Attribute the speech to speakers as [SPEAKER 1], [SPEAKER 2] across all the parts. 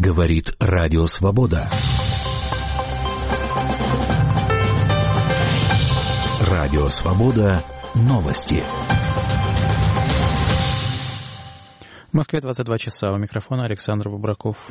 [SPEAKER 1] Говорит Радио Свобода. Радио Свобода. Новости.
[SPEAKER 2] В Москве 22 часа. У микрофона Александр Бубраков.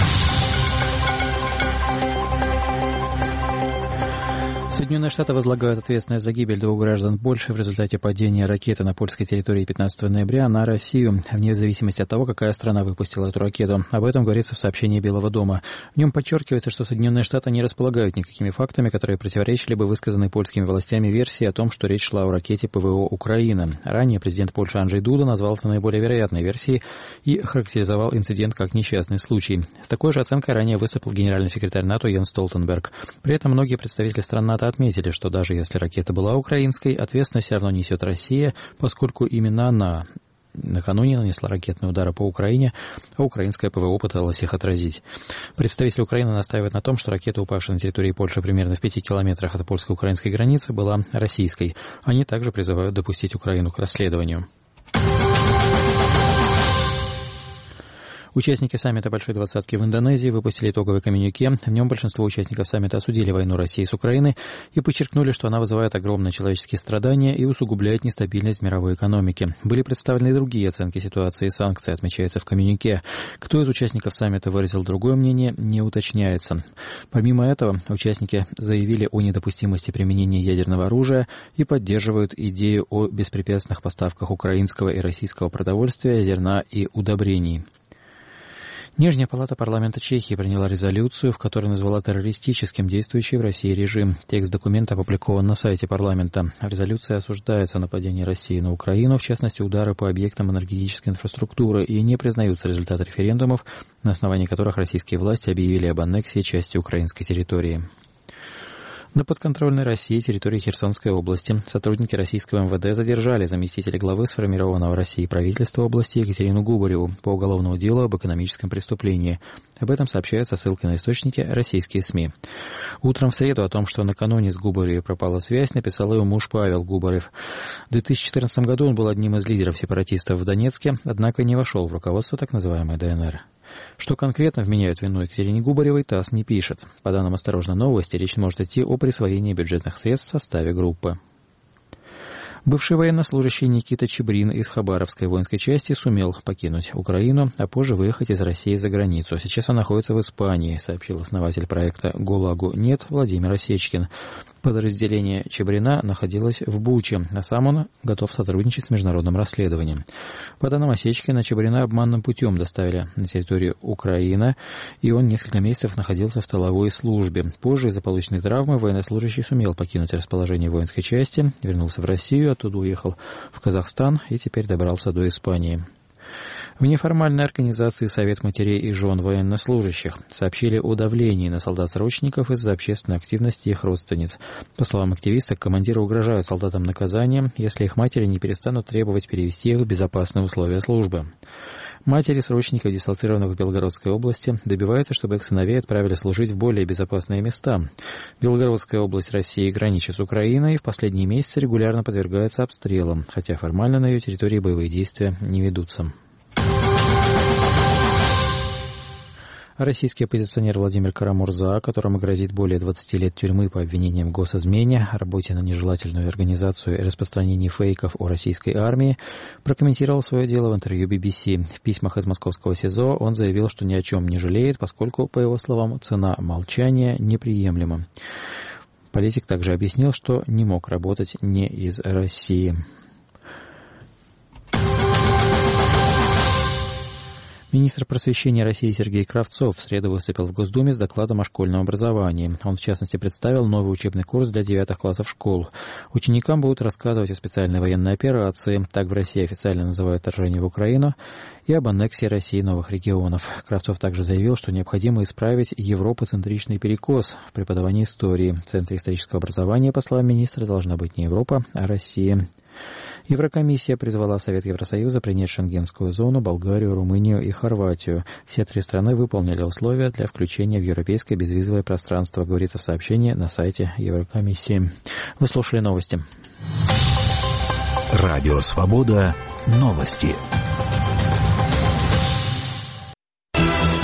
[SPEAKER 2] Соединенные Штаты возлагают ответственность за гибель 2 граждан Польши в результате падения ракеты на польской территории 15 ноября на Россию, вне зависимости от того, какая страна выпустила эту ракету. Об этом говорится в сообщении Белого дома. В нем подчеркивается, что Соединенные Штаты не располагают никакими фактами, которые противоречили бы высказанной польскими властями версии о том, что речь шла о ракете ПВО Украины. Ранее президент Польши Анджей Дуда назвал это наиболее вероятной версией и характеризовал инцидент как несчастный случай. С такой же оценкой ранее выступил генеральный секретарь НАТО Йенс Столтенберг. При этом многие представители стран НАТО отметили, что даже если ракета была украинской, ответственность все равно несет Россия, поскольку именно она накануне нанесла ракетные удары по Украине, а украинское ПВО пыталось их отразить. Представитель Украины настаивает на том, что ракета, упавшая на территории Польши примерно в 5 километрах от польско-украинской границы, была российской. Они также призывают допустить Украину к расследованию. Участники саммита Большой Двадцатки в Индонезии выпустили итоговый коммюнике. В нем большинство участников саммита осудили войну России с Украиной и подчеркнули, что она вызывает огромные человеческие страдания и усугубляет нестабильность мировой экономики. Были представлены и другие оценки ситуации и санкций, отмечается в коммюнике. Кто из участников саммита выразил другое мнение, не уточняется. Помимо этого, участники заявили о недопустимости применения ядерного оружия и поддерживают идею о беспрепятственных поставках украинского и российского продовольствия, зерна и удобрений. Нижняя палата парламента Чехии приняла резолюцию, в которой назвала террористическим действующий в России режим. Текст документа опубликован на сайте парламента. В резолюции осуждается нападение России на Украину, в частности, удары по объектам энергетической инфраструктуры, и не признаются результаты референдумов, на основании которых российские власти объявили об аннексии части украинской территории. На подконтрольной России территории Херсонской области сотрудники российского МВД задержали заместителя главы сформированного Россией правительства области Екатерину Губареву по уголовному делу об экономическом преступлении. Об этом сообщают со ссылкой на источники российские СМИ. Утром в среду о том, что накануне с Губаревой пропала связь, написал его муж Павел Губарев. В 2014 году он был одним из лидеров сепаратистов в Донецке, однако не вошел в руководство так называемой ДНР. Что конкретно вменяют вину Екатерине Губаревой, ТАСС не пишет. По данным «Осторожной новости», речь может идти о присвоении бюджетных средств в составе группы. Бывший военнослужащий Никита Чебрин из Хабаровской воинской части сумел покинуть Украину, а позже выехать из России за границу. Сейчас он находится в Испании, сообщил основатель проекта «ГУЛАГу нет» Владимир Осечкин. Подразделение Чебрина находилось в Буче, а сам он готов сотрудничать с международным расследованием. По данным Осечкина, Чебрина обманным путем доставили на территорию Украины, и он несколько месяцев находился в тыловой службе. Позже из-за полученной травмы военнослужащий сумел покинуть расположение воинской части, вернулся в Россию, оттуда уехал в Казахстан и теперь добрался до Испании. В неформальной организации «Совет матерей и жен военнослужащих» сообщили о давлении на солдат-срочников из-за общественной активности их родственниц. По словам активисток, командиры угрожают солдатам наказанием, если их матери не перестанут требовать перевести их в безопасные условия службы. Матери срочников, дислоцированных в Белгородской области, добиваются, чтобы их сыновей отправили служить в более безопасные места. Белгородская область России граничит с Украиной и в последние месяцы регулярно подвергается обстрелам, хотя формально на ее территории боевые действия не ведутся. Российский оппозиционер Владимир Карамурза, которому грозит более 20 лет тюрьмы по обвинениям в госизмене, работе на нежелательную организацию и распространении фейков о российской армии, прокомментировал свое дело в интервью BBC. В письмах из московского СИЗО он заявил, что ни о чем не жалеет, поскольку, по его словам, цена молчания неприемлема. Политик также объяснил, что не мог работать не из России. Министр просвещения России Сергей Кравцов в среду выступил в Госдуме с докладом о школьном образовании. Он, в частности, представил новый учебный курс для 9 классов школ. Ученикам будут рассказывать о специальной военной операции, так в России официально называют вторжение в Украину, и об аннексии России новых регионов. Кравцов также заявил, что необходимо исправить европоцентричный перекос в преподавании истории. В Центре исторического образования, по словам министра, должна быть не Европа, а Россия. Еврокомиссия призвала Совет Евросоюза принять Шенгенскую зону, Болгарию, Румынию и Хорватию. Все 3 страны выполнили условия для включения в европейское безвизовое пространство, говорится в сообщении на сайте Еврокомиссии. Вы слушали новости.
[SPEAKER 1] Радио Свобода. Новости.